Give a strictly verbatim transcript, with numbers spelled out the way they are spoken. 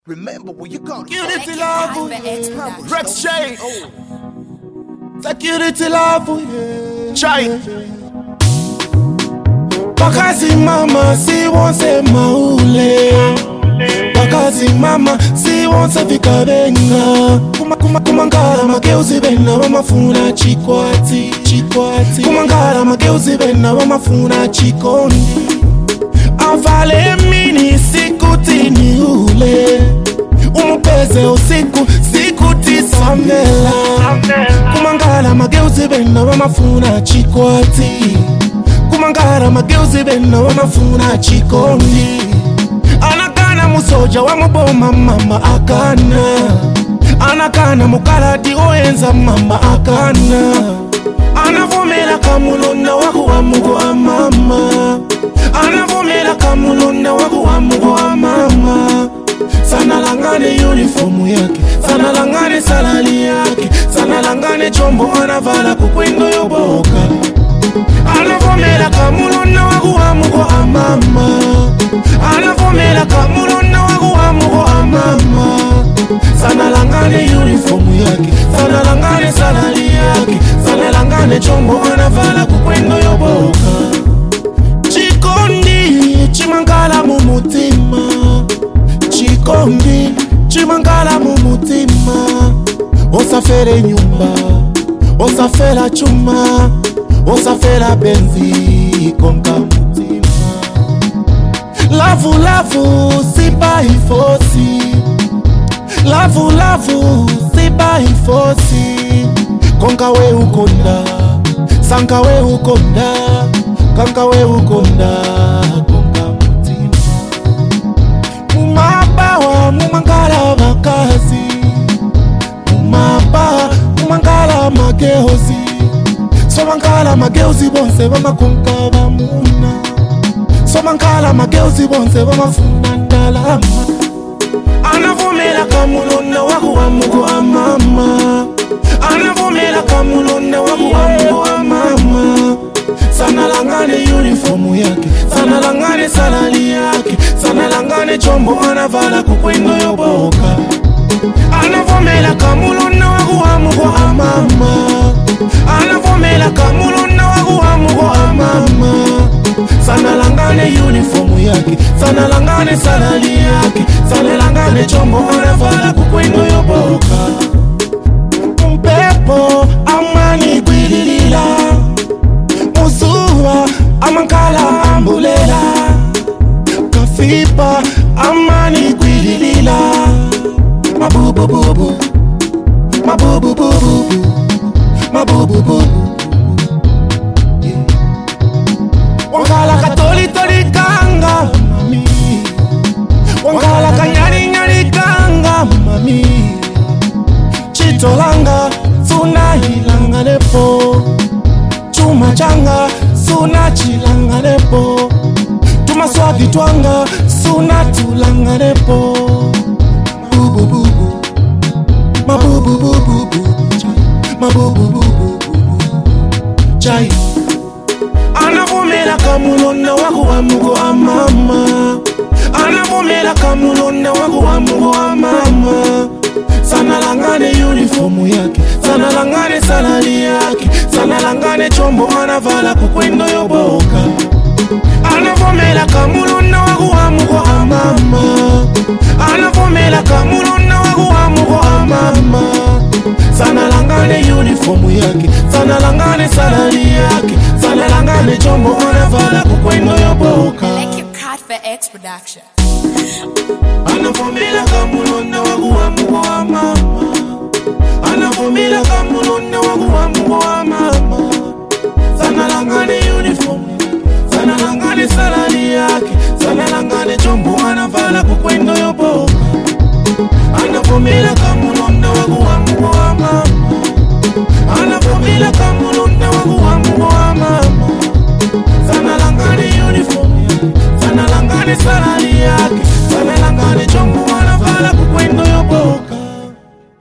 Remember where you got Security love, Rex Shade. Security love, Chai. Bakazi mama, si wonse maule. Bakazi mama, si wonse vikabenga. Kuma kuma kumangala mageuzi bena wamafuna chikwati, chikwati. Kumangala mageuzi bena wamafuna chikondi. Avale mini sikutini ule. Umupeze usiku sikuti samela. Kumangala mageuzi bena wamafuna chikwati. Kumangala mageuzi bena wamafuna chikondi. Anakana musoja wa muboma mama akana. Anakana mukaladi oenza mama akana. Anavumela kamulona wakuwa mugo wa mama. Anavumela kamulona wakuwa mugo wa mama. Sana langane uniformu yake, sana langane salali yake, sana langane chombo anavala kukwendo yoboka. Anavumela kamulona wakuwa mugo wa mama. Anavumela kamulona wakuwa mugo wa mama. Sana langane uniformu yake, sana langane salali yake, sana langane chombo anavala kukwendo yoboka. Chikondi chimangala mumutima, chikondi chimangala mumutima. Osafere nyumba, osafera chuma, osafera benzi konka mutima. Lavu lavu siba ifosi, lavu lavu siba ifosi. Konka we ukonda, sanka we ukonda, kanka we ukonda, konka mutima. Mumabawa mumangala bakazi, mumabawa mumangala mageuzi. Somangala mageuzi bonse bamakonka bamuna. Somangala mageuzi bonse bamafuna ndalama. Anavumela kamulona wakuwa mugo wa mama. Anavumela kamulona wakuwa mugo wa mama. Sana langane uniformu yake, sana langane salali yake, sana langane chombo anavala kukwendo yoboka. Anavumela kamulona wakuwa mugo wa mama. Anavumela kamulona wakuwa mugo wa mama. Sana langane uniformu yake, sana langane salali yake, sana langane chombo anavala kukwendo yoboka. Mpepo amani kwililila, muzuwa amankala ambulela. Kafipa amani kwililila, mabubu bubu, mabubu bubu, mabubu bubu. Wangala katoli toli kanga mami, wangala kanyari nyari kanga mami. Chitolanga suna hilanga nepo, chuma changa suna chilanga nepo. Tumaswagi twanga suna tulanga nepo. Bubu bubu, mabubu bubu, mabubu bubu, chai. Anavumela kamulona wakuwa mugo wa mama. Anavumela kamulona wakuwa mugo wa mama. Sana langane uniformu yake, sana langane salali yake, sana langane chombo anavala kukwendo yoboka. Anavumela kamulona wakuwa mugo wa mama. Anavumela kamulona wakuwa mugo wa mama. Sana langane uniformu yake, sana langane salali yake, sana langane chombo anavala kukwendo yoboka. Like your card for X production. Anavumela kamulona wakuwa mugo wa mama. Anavumela kamulona wakuwa mugo wa mama. Sana langane uniform, sana langane salari yake, sana langane chombo anavala kukwendo yoboka. Anavumela kamulona